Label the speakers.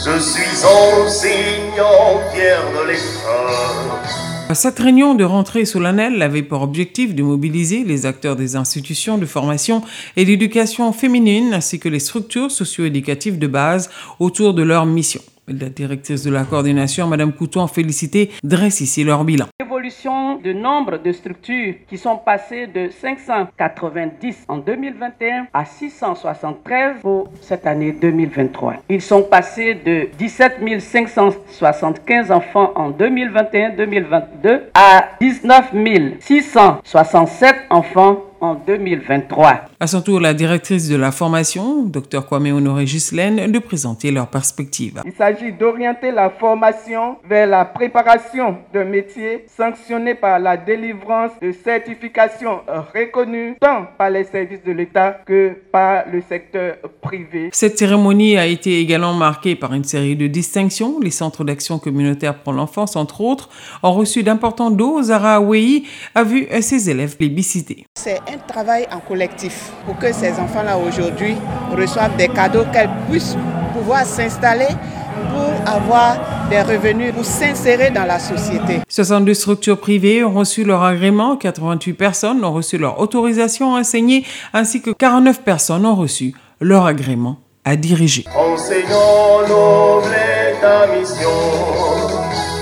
Speaker 1: Je suis enseignant fier de l'État.
Speaker 2: Cette réunion de rentrée solennelle avait pour objectif de mobiliser les acteurs des institutions de formation et d'éducation féminine ainsi que les structures socio-éducatives de base autour de leur mission. La directrice de la coordination, Mme Couton, félicité, dresse ici leur bilan.
Speaker 3: L'évolution du nombre de structures qui sont passées de 590 en 2021 à 673 pour cette année 2023. Ils sont passés de 17 575 enfants en 2021-2022 à 19 667 enfants en 2023.
Speaker 2: À son tour, la directrice de la formation, Dr Kwame Honoré Ghislaine, de présenter leurs perspectives.
Speaker 4: Il s'agit d'orienter la formation vers la préparation de métiers sanctionnés par la délivrance de certifications reconnues tant par les services de l'État que par le secteur privé.
Speaker 2: Cette cérémonie a été également marquée par une série de distinctions. Les centres d'action communautaire pour l'enfance, entre autres, ont reçu d'importantes doses. Zahra Aouei a vu ses élèves plébiscités.
Speaker 5: C'est un travail en collectif pour que ces enfants-là aujourd'hui reçoivent des cadeaux, qu'elles puissent pouvoir s'installer pour avoir des revenus, pour s'insérer dans la société.
Speaker 2: 62 structures privées ont reçu leur agrément, 88 personnes ont reçu leur autorisation à enseigner, ainsi que 49 personnes ont reçu leur agrément à diriger.
Speaker 1: Enseignant noble est ta mission.